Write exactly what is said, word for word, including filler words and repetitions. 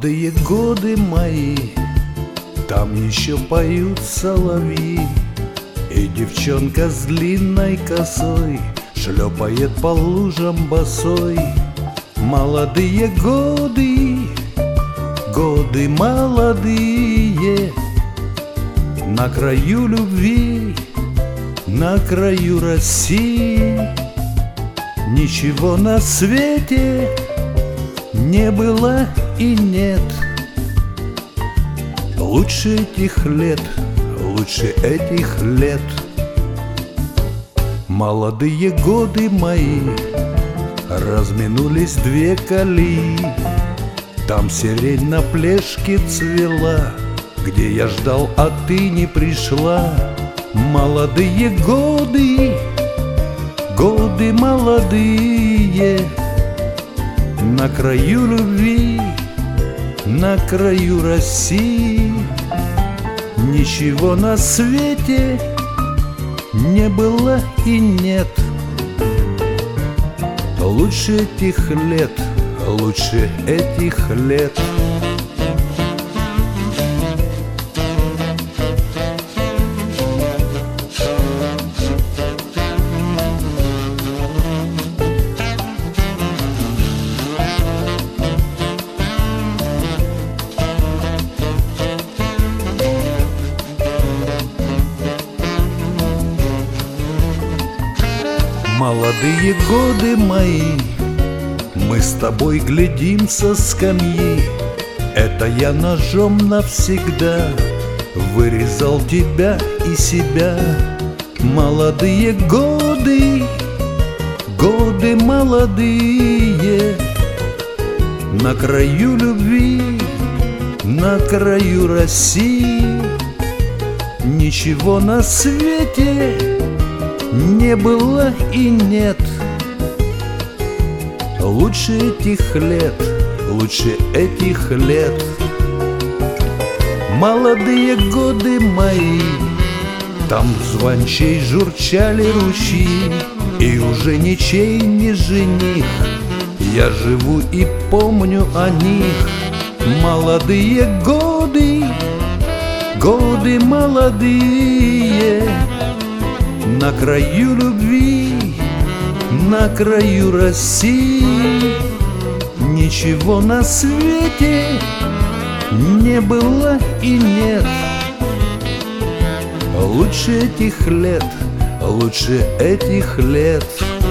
Молодые годы мои, там еще поют соловьи, и девчонка с длинной косой шлепает по лужам босой. Молодые годы, годы молодые, на краю любви, на краю России. Ничего на свете не было и нет лучше этих лет, лучше этих лет. Молодые годы мои, разминулись две колеи. Там сирень на плешке цвела, где я ждал, а ты не пришла. Молодые годы, годы молодые, на краю любви, на краю России. Ничего на свете не было и нет лучше этих лет, лучше этих лет. Молодые годы мои, мы с тобой глядим со скамьи. Это я ножом навсегда вырезал тебя и себя. Молодые годы, годы молодые, на краю любви, на краю России. Ничего на свете не было и нет лучше этих лет, лучше этих лет. Молодые годы мои, там звончей журчали ручьи, и уже ничей не жених. Я живу и помню о них. Молодые годы, годы молодые, на краю любви, на краю России. Ничего на свете не было и нет лучше этих лет, лучше этих лет.